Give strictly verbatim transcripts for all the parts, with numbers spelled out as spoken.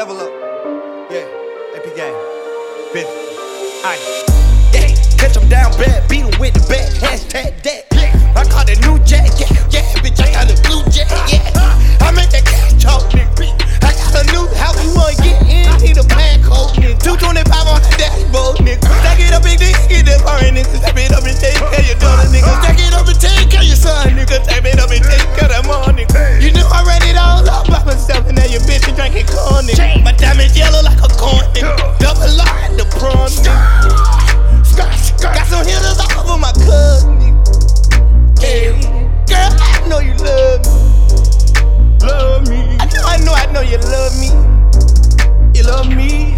level up. Yeah, A P gang. Bitch. Aye. Yeah, catch him down bad, beat him with the bat. Hashtag that. I caught the new jack. Yeah, yeah, bitch, I got the blue jack. Yeah, I make that cash talk, nigga. I got a new house, you wanna get in? Need a bag code, nigga. two twenty-five on the dashboard, nigga. Stack it up and then get that foreign nigga. Stack it up and take care of your daughter, nigga. Stack it up and take care of your son, nigga. Stack it up and take care of that mom, nigga. You know I ran it all up by myself, and now your bitch is drinking corn, nigga. My diamond yellow like a corn, nigga. Double R at the prawn, nigga. Got some hitters all over my cousin, nigga. Yeah. Girl, I know you love me. Love me. I know, I know, I know you love me. You love me.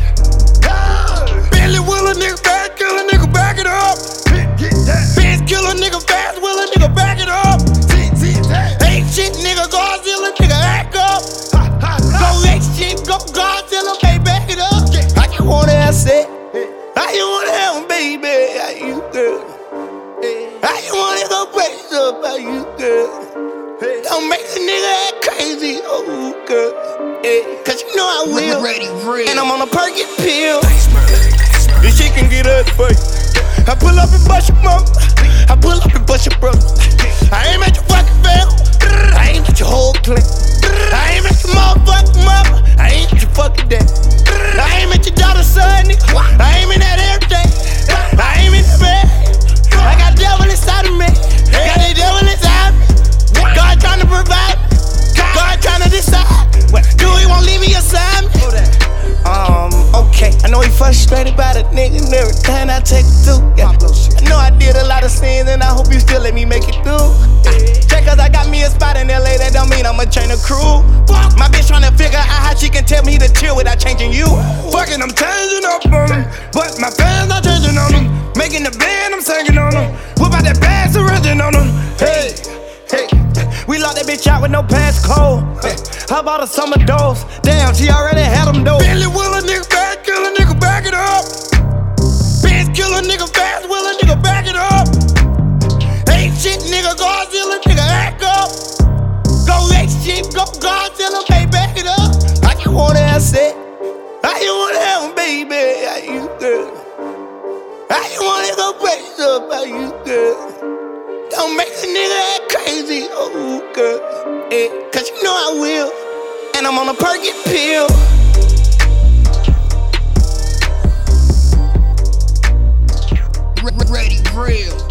Yeah. Billy Willer, nigga, fast killer, nigga, back it up. Fast killer, nigga, fast willer, nigga, back it up. Ain't shit, nigga, Godzilla, nigga, act up. Go X shit, go Godzilla, baby, back it up. I just wanna ask it. I just wanna have him, baby. How you, girl? I just wanna go crazy about you, girl. Don't make a nigga act crazy, oh, girl. Cause you know I will. Ready, ready. And I'm on a perky pill. This shit can get us for you. I pull up and bust your mom. I pull up and bust your brother. I ain't at your fucking fam. I ain't at your whole clan. I ain't at your motherfucking mama. I ain't at your fucking dad. I ain't at your daughter's son, nigga. I ain't in that everything. I ain't in the bed. I got devil inside of me. Got the devil inside me. God trying to provide me. God trying to decide. Do he won't leave me aside me? Um, okay. I know he frustrated by the nigga and everything I take it through. Yeah. I know I did a lot of sins and I hope you still let me make it through. Just cause I got me a spot in L A, that don't mean I'ma train a crew. My bitch tryna figure out how she can tell me to chill without changing you. Fucking, I'm changing up on them, but my fans not changing on them. Making the band, I'm singing on them. Whip out that bad surrendering on them. Hey, hey, we locked that bitch out with no passcode. Hey, how about a summer dose? Damn, she already had them though. Billy Willer, nigga, fast killer, nigga, back it up. Fast killer, nigga, fast willer, nigga, back it up. Ain't shit, nigga, Godzilla, nigga, act up. Go X shit, go Godzilla, baby, back it up. I just wanna ask it. I just wanna have him, baby. How you, girl? I just wanna go crazy about you, girl. Don't make a nigga act crazy, oh, girl. Yeah, cause you know I will. And I'm on a perky pill. Ready, real.